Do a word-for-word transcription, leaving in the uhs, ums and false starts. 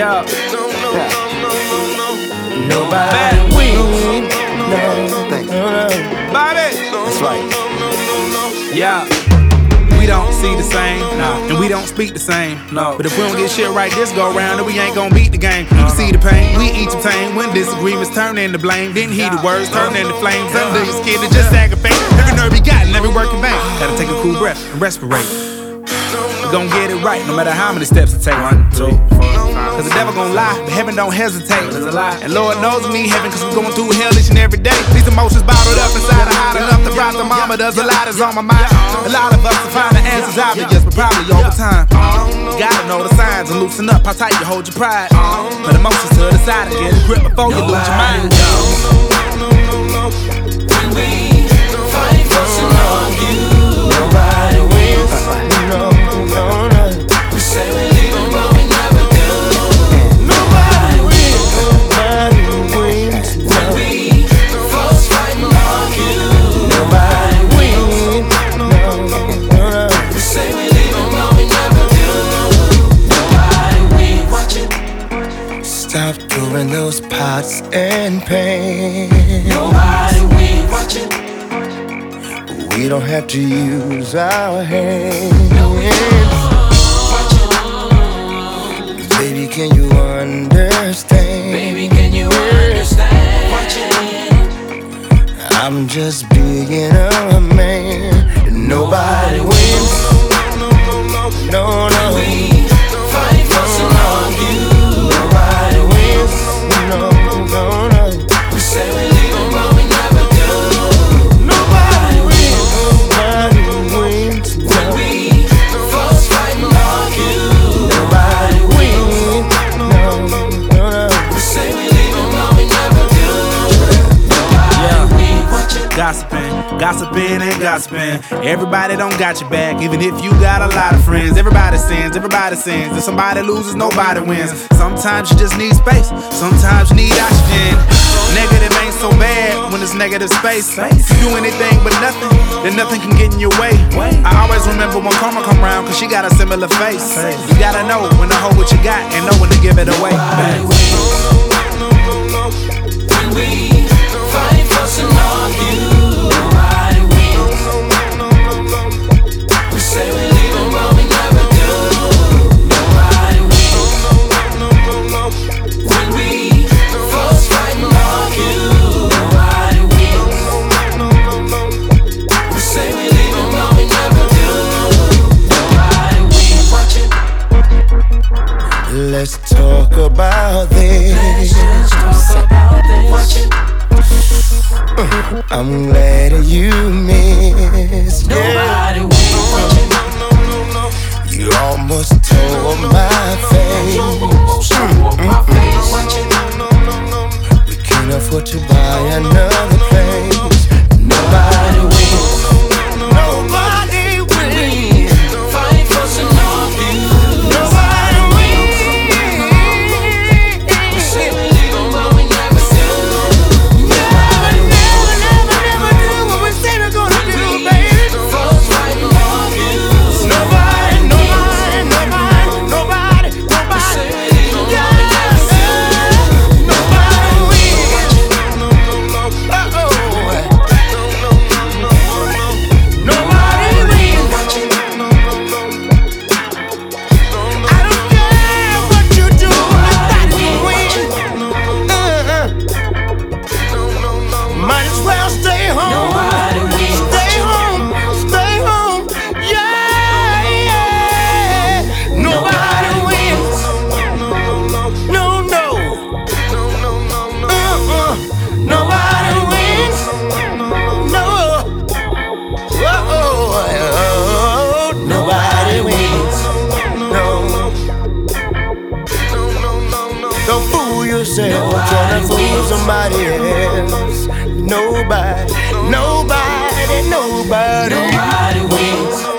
Yeah. Nobody wins. Bobby. That's right. Yeah. We don't see the same, no. And we don't speak the same, no. But if we don't get shit right this go round, then we ain't gon' beat the game. You can see the pain, we entertain when disagreements turn into blame. Didn't hear the words, turn into flames. Under your skin to just aggravate every nerve you got and every work in vain. Gotta take a cool breath and respirate. We gon' get it right, no matter how many steps it takes. One, two, four, five. Cause the devil gon' lie, but heaven don't hesitate. And Lord knows we need heaven, cause we going through hell each and every day. These emotions bottled up inside are hot enough to rock the mama. There's a lot that's on my mind. A lot of us to find the answers obvious, but probably over time. You gotta know the signs and loosen up how tight you hold your pride. Put emotions to the side and get a grip before you lose your mind. When we fight, fuss and argue, nobody wins. No, no, no. We say we leave them, but we never do. Nobody wins. Nobody wins. When we fuss, fight and argue, nobody wins. No, no, no. We say we leave them, but we never do. Nobody wins. Watch it. Stop throwing those pots and pans. Nobody wins. Watch it. We don't have to use our hands. No, we don't. Watch it. Baby, can you understand? Baby, can you understand? Watch it. I'm just being a man. Nobody wins. No, no. We fight, fuss and argue. Nobody wins. No, no, no. We say we leave them, but we never do. Nobody wins. Nobody wins. When we fuss, fight and argue, Nobody wins. No, no, no. we say we leave them, but we never do. Nobody wins. Watch it. Gossiping, gossiping and gossiping. Everybody don't got your back, even if you got a lot of friends. Everybody sins, everybody sins. If somebody loses, nobody wins. Sometimes you just need space, sometimes you need oxygen. Negative ain't so bad when it's negative space. If you do anything but nothing, then nothing can get in your way. I always remember when karma come round, cause she got a similar face. You gotta know when to hold what you got and know when to give it away. Nobody wins. When we fight, fuss and argue, nobody wins. We say we leave them, but we never do. Nobody wins. When we fuss, fight and argue, nobody wins. We say we leave them, but we never do. Nobody wins. Watch it. Let's talk about this. Watch it. I'm glad you missed. Nobody wins. Watch it. You almost tore my face. Watch it. We can't afford to buy another place. Nobody wins. Nobody wins. Fight, fuss and argue. Nobody wins. We say we leave them, but we never do. Never, never, never, never do what we say we're gonna do, baby. Fuss, fight and argue. Nobody, nobody, nobody, nobody, We say nobody. we leave them, but we never do. Nobody wins. Uh-oh. Nobody wins. Watch it. I don't care what you do, nobody wins. Uh-uh. Might as well stay home. Nobody wins. Stay home, stay home. Yeah, yeah. Nobody wins. No, no. Uh-uh. Nobody wins. No. Uh-oh. Nobody wins. No. Don't fool yourself trying to fool somebody else. Nobody, nobody, nobody. Nobody wins.